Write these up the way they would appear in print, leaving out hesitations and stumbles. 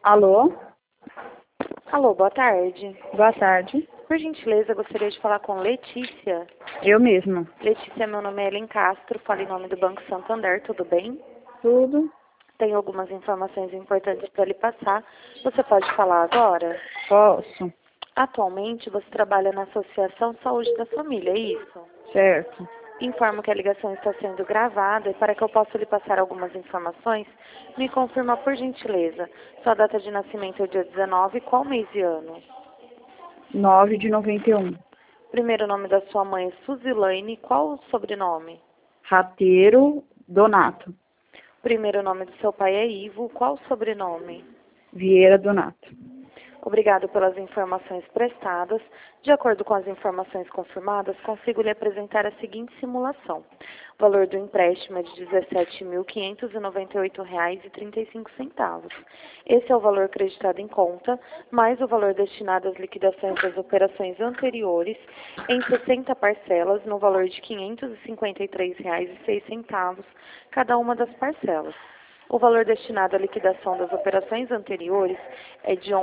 Alô? Alô, boa tarde. Boa tarde. Por gentileza, gostaria de falar com Letícia. Eu mesma. Letícia, meu nome é Ellen Castro, falo em nome do Banco Santander, tudo bem? Tudo? Tenho algumas informações importantes para lhe passar. Você pode falar agora? Posso? Atualmente, você trabalha na Associação Saúde da Família, é isso? Certo. Informo que a ligação está sendo gravada e para que eu possa lhe passar algumas informações, me confirma por gentileza. Sua data de nascimento é o dia 19, qual mês e ano? 9 de 91. Primeiro nome da sua mãe é Suzilane, qual o sobrenome? Rateiro Donato. Primeiro nome do seu pai é Ivo, qual o sobrenome? Vieira Donato. Obrigado pelas informações prestadas. De acordo com as informações confirmadas, consigo lhe apresentar a seguinte simulação. O valor do empréstimo é de R$ 17.598,35. Esse é o valor acreditado em conta, mais o valor destinado às liquidações das operações anteriores, em 60 parcelas, no valor de R$ 553,06, cada uma das parcelas. O valor destinado à liquidação das operações anteriores é de R$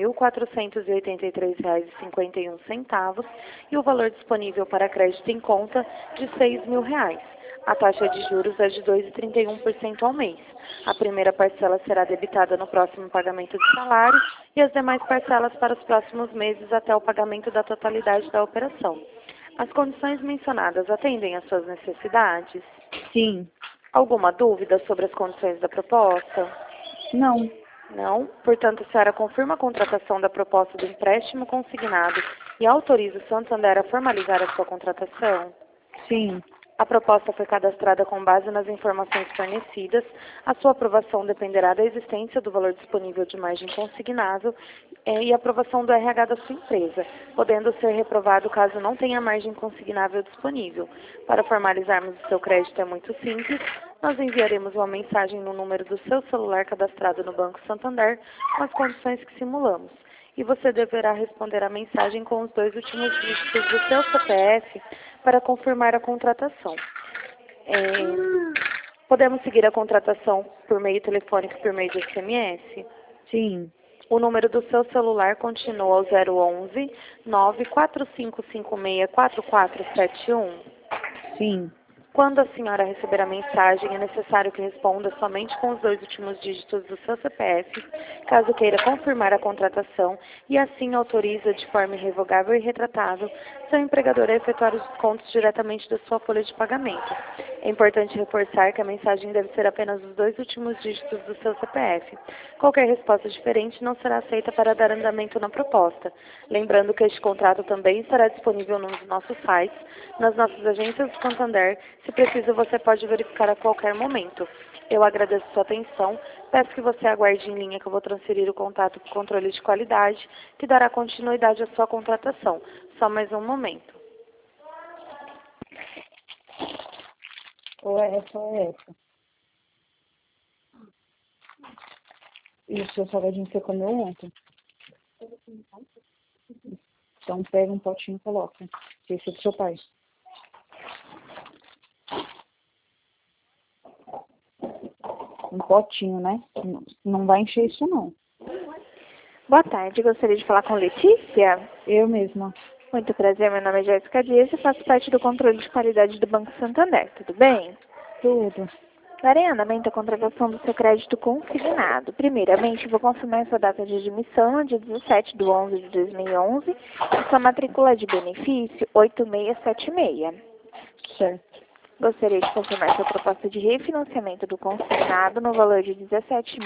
11.483,51 e o valor disponível para crédito em conta de R$ 6.000. A taxa de juros é de 2,31% ao mês. A primeira parcela será debitada no próximo pagamento de salário e as demais parcelas para os próximos meses até o pagamento da totalidade da operação. As condições mencionadas atendem às suas necessidades? Sim. Alguma dúvida sobre as condições da proposta? Não. Não. Portanto, a senhora confirma a contratação da proposta do empréstimo consignado e autoriza o Santander a formalizar a sua contratação? Sim. A proposta foi cadastrada com base nas informações fornecidas. A sua aprovação dependerá da existência do valor disponível de margem consignável e aprovação do RH da sua empresa, podendo ser reprovado caso não tenha margem consignável disponível. Para formalizarmos o seu crédito é muito simples. Nós enviaremos uma mensagem no número do seu celular cadastrado no Banco Santander com as condições que simulamos. E você deverá responder a mensagem com os 2 últimos dígitos do seu CPF para confirmar a contratação. Podemos seguir a contratação por meio telefônico e por meio de SMS? Sim. O número do seu celular continua ao 011 94556 4471. Sim. Quando a senhora receber a mensagem, é necessário que responda somente com os 2 últimos dígitos do seu CPF, caso queira confirmar a contratação, e assim autoriza de forma irrevogável e retratável seu empregador a efetuar os descontos diretamente da sua folha de pagamento. É importante reforçar que a mensagem deve ser apenas os 2 últimos dígitos do seu CPF. Qualquer resposta diferente não será aceita para dar andamento na proposta. Lembrando que este contrato também estará disponível nos nossos sites, nas nossas agências do Santander. Se preciso, você pode verificar a qualquer momento. Eu agradeço sua atenção. Peço que você aguarde em linha que eu vou transferir o contato para o controle de qualidade, que dará continuidade à sua contratação. Só mais um momento. Ou é essa ou é essa? E o seu salgadinho você comeu ontem? Então pega um potinho e coloca. Esse é do seu pai. Um potinho, né? Não vai encher isso, não. Boa tarde, gostaria de falar com Letícia. Eu mesma. Muito prazer, meu nome é Jéssica Dias e faço parte do controle de qualidade do Banco Santander, tudo bem? Tudo. Darei andamento à contratação do seu crédito consignado. Primeiramente, vou confirmar sua data de admissão, dia 17 de 11 de 2011, e sua matrícula de benefício 8676. Certo. Gostaria de confirmar sua proposta de refinanciamento do consignado no valor de R$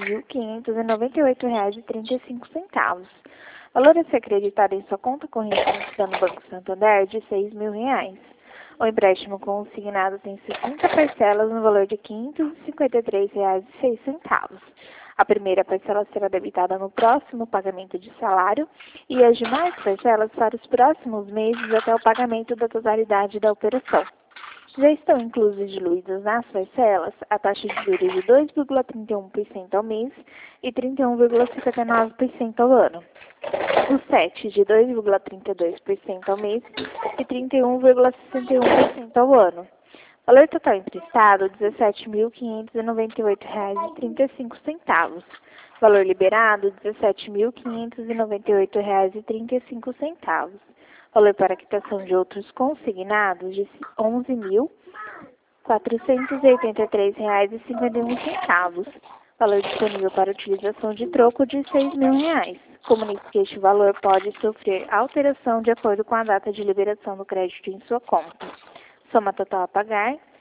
17.598,35. Valor a ser acreditado em sua conta corrente no Banco Santander de R$ 6.000. O empréstimo consignado tem 60 parcelas no valor de R$ 553,06. A primeira parcela será debitada no próximo pagamento de salário e as demais parcelas para os próximos meses até o pagamento da totalidade da operação. Já estão inclusos e diluídos nas parcelas a taxa de juros de 2,31% ao mês e 31,59% ao ano. O SET de 2,32% ao mês e 31,61% ao ano. Valor total emprestado, R$ 17.598,35. Valor liberado, R$ 17.598,35. Valor para quitação de outros consignados, de R$ 11.483,51. Valor disponível para utilização de troco de R$ 6.000. Comunique que este valor pode sofrer alteração de acordo com a data de liberação do crédito em sua conta. Soma total a pagar, R$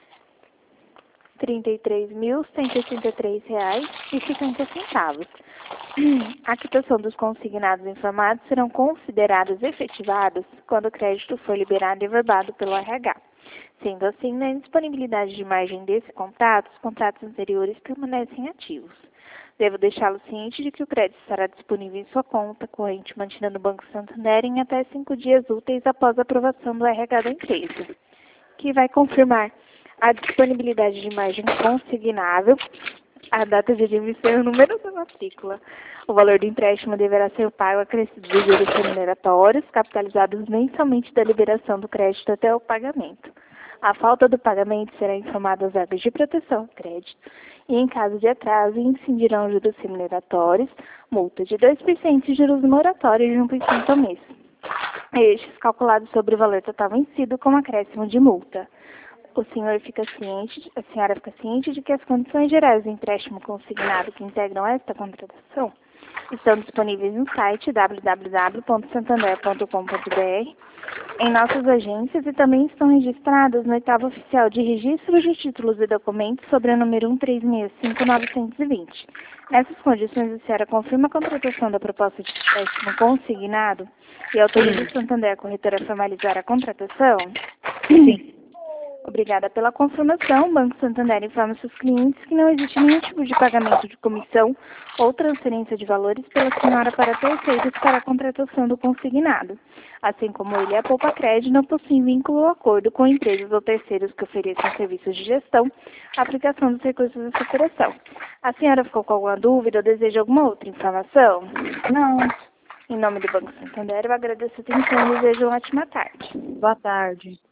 33.183,50. A quitação dos consignados informados serão considerados efetivados quando o crédito for liberado e averbado pelo RH. Sendo assim, na indisponibilidade de margem desse contrato, os contratos anteriores permanecem ativos. Devo deixá-lo ciente de que o crédito estará disponível em sua conta corrente mantida no Banco Santander em até 5 dias úteis após a aprovação do RH da empresa, que vai confirmar a disponibilidade de margem consignável, a data de emissão e o número da matrícula. O valor do empréstimo deverá ser pago acrescido de juros remuneratórios, capitalizados mensalmente da liberação do crédito até o pagamento. A falta do pagamento será informada aos órgãos de proteção ao crédito e, em caso de atraso, incidirão juros remuneratórios, multa de 2% e juros moratórios de 1% ao mês. Estes calculados sobre o valor total vencido com acréscimo de multa. A senhora fica ciente de que as condições gerais do empréstimo consignado que integram esta contratação estão disponíveis no site www.santander.com.br, em nossas agências e também estão registradas no oitavo oficial de registro de títulos e documentos sobre o número 1365920. Nessas condições, a senhora confirma a contratação da proposta de empréstimo consignado e autoriza o Santander, a corretora, a formalizar a contratação? Sim. Obrigada pela confirmação. O Banco Santander informa seus clientes que não existe nenhum tipo de pagamento de comissão ou transferência de valores pela senhora para terceiros para a contratação do consignado. Assim como ele, a Poupa Crédito não possui vínculo ou acordo com empresas ou terceiros que ofereçam serviços de gestão, aplicação dos recursos dessa operação. A senhora ficou com alguma dúvida ou deseja alguma outra informação? Não. Em nome do Banco Santander, eu agradeço a atenção e desejo uma ótima tarde. Boa tarde.